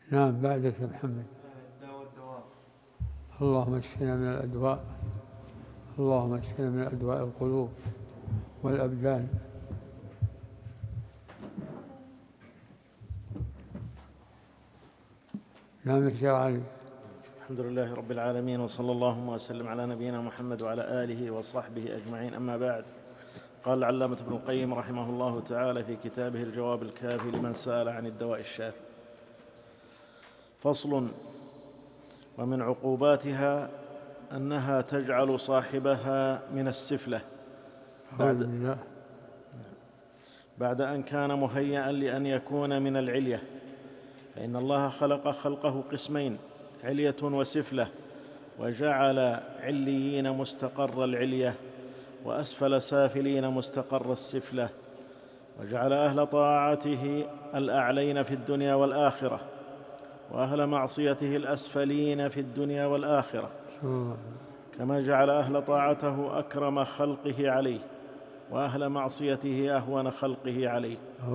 نعم بعدك يا محمد. الداء والدواء. اللهم اشفنا من الأدواء، اللهم اشفنا من أدواء القلوب والأبدان. نعم يا شيخ علي. الحمد لله رب العالمين، وصلى الله وسلم على نبينا محمد وعلى آله وصحبه أجمعين، أما بعد. قال العلامة ابن القيم رحمه الله تعالى في كتابه الجواب الكافي لمن سأل عن الدواء الشافي: فصل: ومن عقوباتها أنها تجعل صاحبها من السفلة بعد أن كان مهيئا لأن يكون من العلية، فإن الله خلق خلقه قسمين: علية وسفلة، وجعل عليين مستقر العلية، وأسفل سافلين مستقر السفلة، وجعل أهل طاعته الأعلين في الدنيا والآخرة، وأهل معصيته الأسفلين في الدنيا والآخرة، كما جعل أهل طاعته أكرم خلقه عليه، وأهل معصيته أهون خلقه عليه.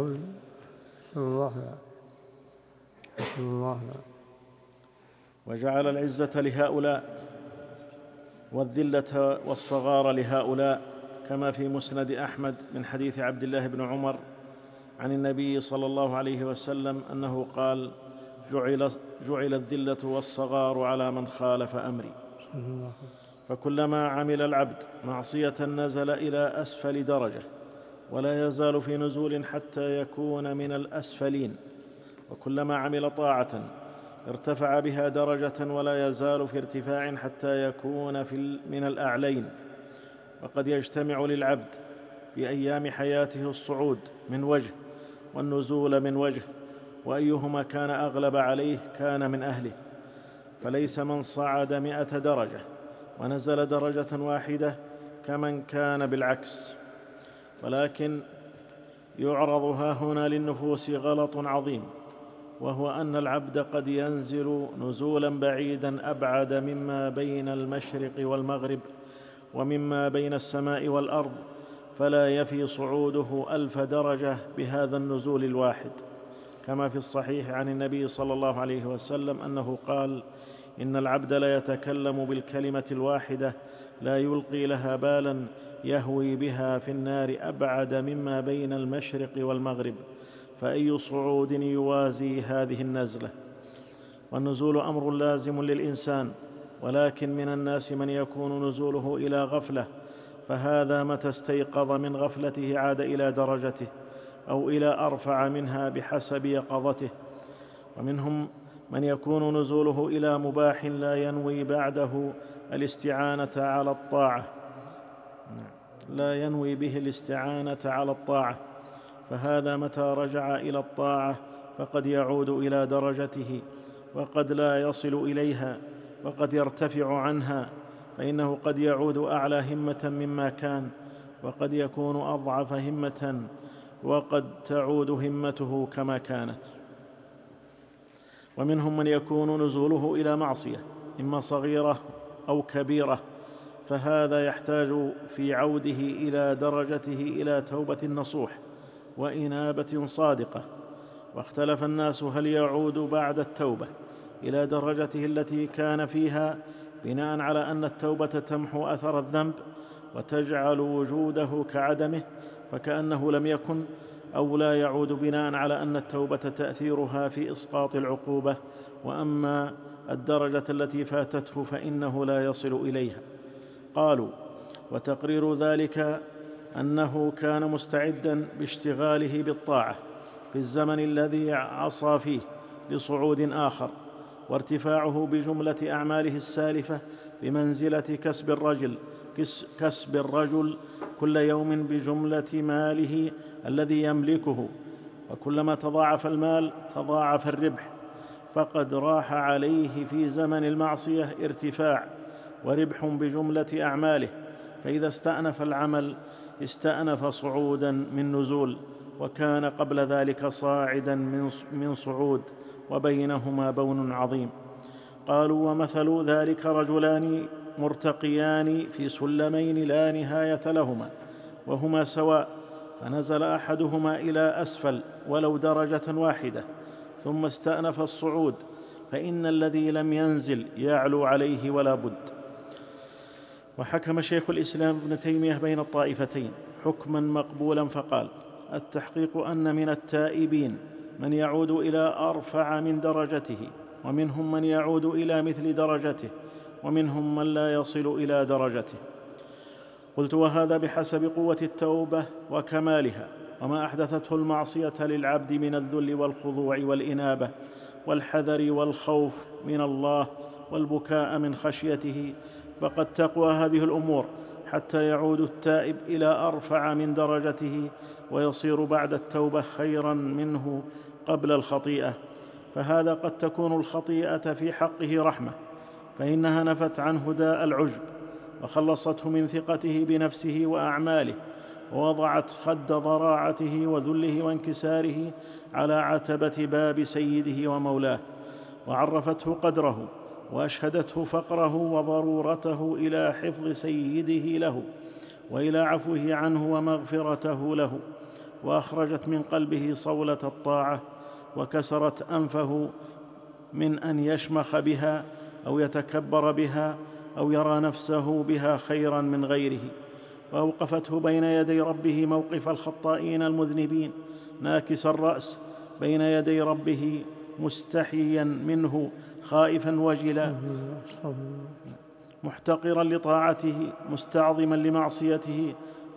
وجعل العزة لهؤلاء والذلة والصغار لهؤلاء، كما في مسند أحمد من حديث عبد الله بن عمر عن النبي صلى الله عليه وسلم أنه قال: جعل الذلة والصغار على من خالف أمري. فكلما عمل العبد معصية نزل إلى أسفل درجة، ولا يزال في نزول حتى يكون من الأسفلين، وكلما عمل طاعة ارتفع بها درجة، ولا يزال في ارتفاع حتى يكون من الأعلين. وقد يجتمع للعبد في أيام حياته الصعود من وجه والنزول من وجه، وأيهما كان أغلب عليه كان من أهله، فليس من صعد 100 درجة ونزل درجة واحدة كمن كان بالعكس. ولكن يعرض هاهنا للنفوس غلط عظيم، وهو أن العبد قد ينزل نزولا بعيدا أبعد مما بين المشرق والمغرب ومما بين السماء والأرض، فلا يفي صعوده 1000 درجة بهذا النزول الواحد، كما في الصحيح عن النبي صلى الله عليه وسلم أنه قال: إن العبد لا يتكلم بالكلمة الواحدة لا يلقي لها بالا يهوي بها في النار أبعد مما بين المشرق والمغرب، فأي صعود يوازي هذه النزلة؟ والنزول أمر لازم للإنسان، ولكن من الناس من يكون نزوله إلى غفلة، فهذا متى استيقظ من غفلته عاد إلى درجته أو إلى أرفع منها بحسب يقظته. ومنهم من يكون نزوله إلى مباح لا ينوي بعده الاستعانة على الطاعة، لا ينوي به الاستعانة على الطاعة، فهذا متى رجع إلى الطاعة فقد يعود إلى درجته، وقد لا يصل إليها، وقد يرتفع عنها، فإنه قد يعود أعلى همة مما كان، وقد يكون أضعف همة، وقد تعود همته كما كانت. ومنهم من يكون نزوله إلى معصية إما صغيرة أو كبيرة، فهذا يحتاج في عوده إلى درجته إلى توبة نصوح وإنابة صادقة. واختلف الناس هل يعود بعد التوبة إلى درجته التي كان فيها بناء على أن التوبة تمحو أثر الذنب وتجعل وجوده كعدمه فكأنه لم يكن، أو لا يعود بناء على أن التوبة تأثيرها في إسقاط العقوبة، وأما الدرجة التي فاتته فإنه لا يصل إليها. قالوا: وتقرير ذلك أنه كان مستعدا باشتغاله بالطاعة في الزمن الذي عصى فيه لصعود آخر، وارتفاعه بجملة أعماله السالفة بمنزلة كسب الرجل كل يوم بجملة ماله الذي يملكه، وكلما تضاعف المال تضاعف الربح، فقد راح عليه في زمن المعصية ارتفاع وربح بجملة أعماله، فإذا استأنف العمل استأنف صعودا من نزول، وكان قبل ذلك صاعدا من صعود، وبينهما بون عظيم. قالوا: ومثل ذلك رجلان مرتقيان في سلمين لا نهاية لهما وهما سواء، فنزل أحدهما إلى أسفل ولو درجة واحدة، ثم استأنف الصعود، فإن الذي لم ينزل يعلو عليه ولا بد. وحكم شيخ الإسلام ابن تيمية بين الطائفتين حكما مقبولا فقال: التحقيق أن من التائبين من يعود إلى أرفع من درجته، ومنهم من يعود إلى مثل درجته، ومنهم من لا يصل إلى درجته. قلت: وهذا بحسب قوة التوبة وكمالها، وما أحدثته المعصية للعبد من الذل والخضوع والإنابة والحذر والخوف من الله والبكاء من خشيته، فقد تقوى هذه الأمور حتى يعود التائب إلى أرفع من درجته، ويصير بعد التوبة خيرا منه قبل الخطيئة. فهذا قد تكون الخطيئة في حقه رحمة، فإنها نفت عنه داء العجب، وخلصته من ثقته بنفسه وأعماله، ووضعت خد ضراعته وذله وانكساره على عتبة باب سيده ومولاه، وعرفته قدره، وأشهدته فقره وضرورته إلى حفظ سيده له، وإلى عفوه عنه ومغفرته له، وأخرجت من قلبه صولة الطاعة، وكسرت أنفه من أن يشمخ بها أو يتكبر بها أو يرى نفسه بها خيرا من غيره، وأوقفته بين يدي ربه موقف الخطائين المذنبين، ناكس الرأس بين يدي ربه مستحيا منه خائفا وجلا، محتقرا لطاعته مستعظما لمعصيته،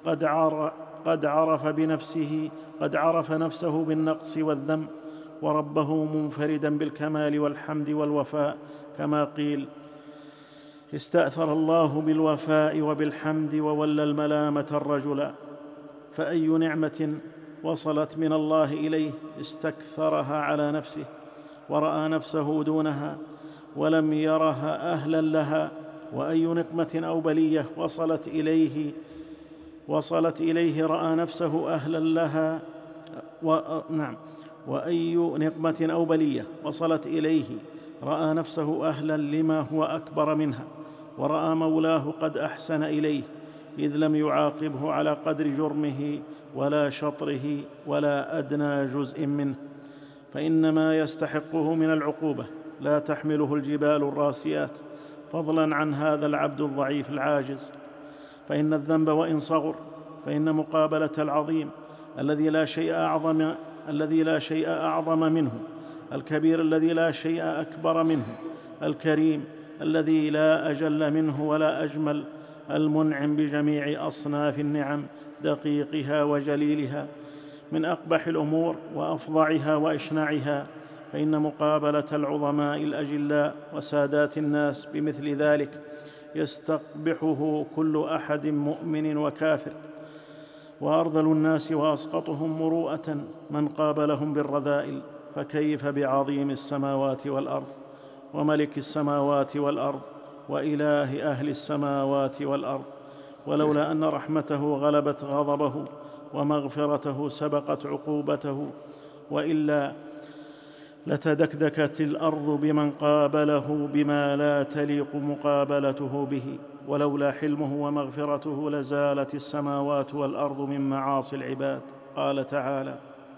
قد عرف نفسه بالنقص والذنب، وربه منفردا بالكمال والحمد والوفاء، كما قيل: استأثر الله بالوفاء وبالحمد وولى الملامة الرجلا. فأي نعمة وصلت من الله إليه استكثرها على نفسه، ورأى نفسه دونها ولم يرها أهلا لها. وأي نقمة أو بلية وصلت إليه رأى نفسه أهلا لها وأي نقمة أو بلية وصلت إليه رأى نفسه أهلا لما هو أكبر منها، ورأى مولاه قد أحسن إليه، إذ لم يعاقبه على قدر جرمه ولا شطره ولا أدنى جزء منه، فإنما يستحقه من العقوبة لا تحمله الجبال الراسيات، فضلا عن هذا العبد الضعيف العاجز. فإن الذنب وإن صغر فإن مقابلة العظيم الذي لا شيء أعظم منه، الكبير الذي لا شيء أكبر منه، الكريم الذي لا أجل منه ولا أجمل، المنعم بجميع أصناف النعم دقيقها وجليلها، من أقبح الأمور وأفظعها وإشنعها. فإن مقابلة العظماء الأجلاء وسادات الناس بمثل ذلك يستقبحه كل أحد مؤمن وكافر، وأرذل الناس وأسقطهم مروءة من قابلهم بالرذائل، فكيف بعظيم السماوات والأرض، وملك السماوات والأرض، وإله أهل السماوات والأرض. ولولا أن رحمته غلبت غضبه ومغفرته سبقت عقوبته، وإلا لتدكدكت الأرض بمن قابله بما لا تليق مقابلته به، ولولا حلمه ومغفرته لزالت السماوات والأرض من معاصي العباد. قال تعالى: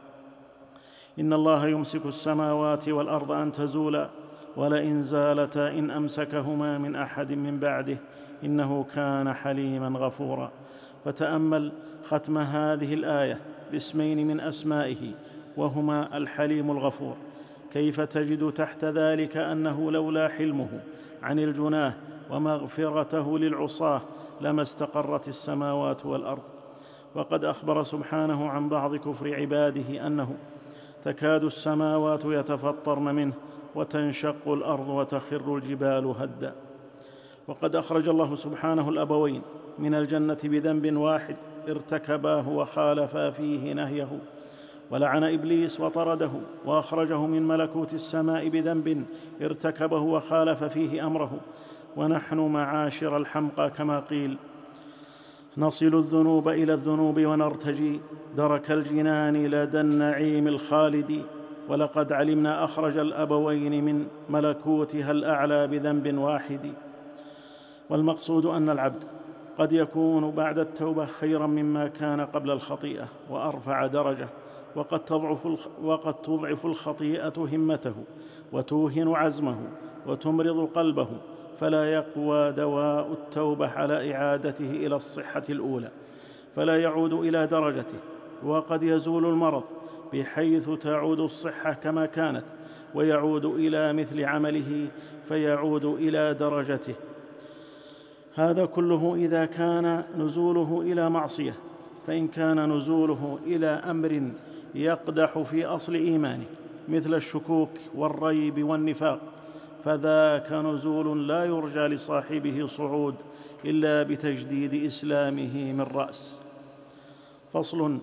إن الله يمسك السماوات والأرض أن تزولا ولئن زالتا إن أمسكهما من أحد من بعده إنه كان حليما غفورا. فتأمل ختم هذه الآية باسمين من أسمائه، وهما الحليم الغفور، كيف تجد تحت ذلك أنه لولا حلمه عن الجناه ومغفرته للعصاة لما استقرت السماوات والأرض. وقد أخبر سبحانه عن بعض كفر عباده أنه تكاد السماوات يتفطرن منه وتنشق الأرض وتخر الجبال هدا. وقد أخرج الله سبحانه الأبوين من الجنة بذنب واحد ارتكباه وخالفا فيه نهيه، ولعن إبليس وطرده وأخرجه من ملكوت السماء بذنب ارتكبه وخالف فيه أمره. ونحن معاشر الحمقى كما قيل: نصل الذنوب إلى الذنوب ونرتجي درك الجنان لدى النعيم الخالد. ولقد علمنا أخرج الأبوين من ملكوتها الأعلى بذنب واحد. والمقصود أن العبد قد يكون بعد التوبة خيرا مما كان قبل الخطيئة وأرفع درجة، وقد تضعف الخطيئة همته وتوهن عزمه وتمرض قلبه، فلا يقوى دواء التوبة على إعادته إلى الصحة الأولى، فلا يعود إلى درجته. وقد يزول المرض بحيث تعود الصحة كما كانت، ويعود إلى مثل عمله فيعود إلى درجته. هذا كله إذا كان نزوله إلى معصية. فإن كان نزوله إلى أمر يقدح في أصل إيمانه مثل الشكوك والريب والنفاق، فذاك نزول لا يرجى لصاحبه صعود إلا بتجديد إسلامه من رأس. فصل.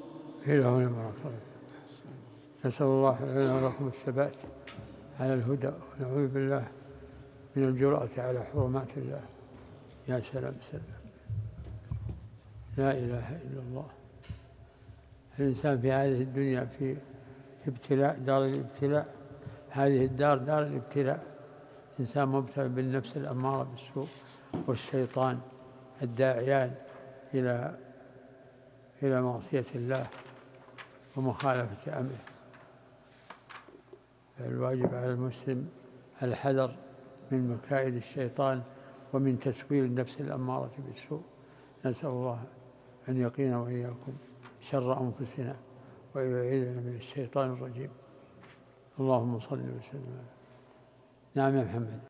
نسأل الله لنا ولكم الثبات على الهدى، ونعوذ بالله من الجرأة على حرمات الله. يا سلام سلام، لا إله إلا الله. الإنسان في هذه الدنيا في ابتلاء، دار الابتلاء، هذه الدار دار الابتلاء. إنسان مبتلى بالنفس الأمارة بالسوء والشيطان الداعيان إلى معصية الله ومخالفة أمره. الواجب على المسلم الحذر من مكائد الشيطان ومن تسويل النفس الأمارة بالسوء. نسأل الله أن يقينا وإياكم شر أنفسنا ويعيذنا من الشيطان الرجيم. اللهم صل وسلم. نعم يا محمد.